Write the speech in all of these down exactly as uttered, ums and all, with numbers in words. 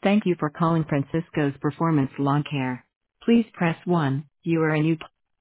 Thank you for calling Francisco's Performance Lawn Care. Please press one. You are a new.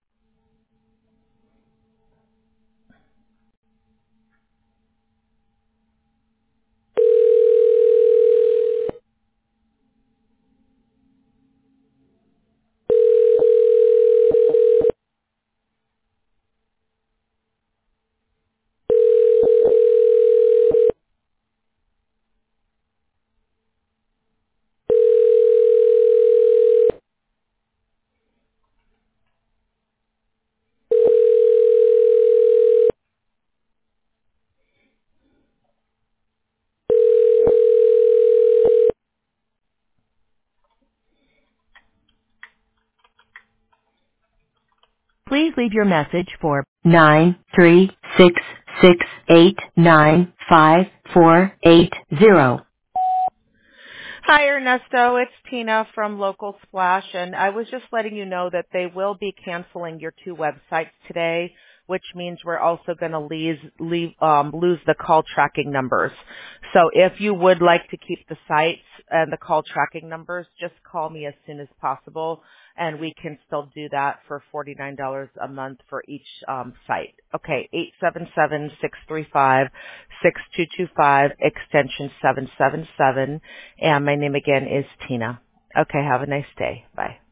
Please leave your message for nine three six six eight nine five four eight zero. Hi, Ernesto. It's Tina from Local Splash, and I was just letting you know that they will be canceling your two websites today, which means we're also going to leave, leave, um, lose the call tracking numbers. So if you would like to keep the sites and the call tracking numbers, just call me as soon as possible, and we can still do that for forty-nine dollars a month for each um, site. Okay, eight seven seven, six three five, six two two five, extension seven seven seven. And my name again is Tina. Okay, have a nice day. Bye.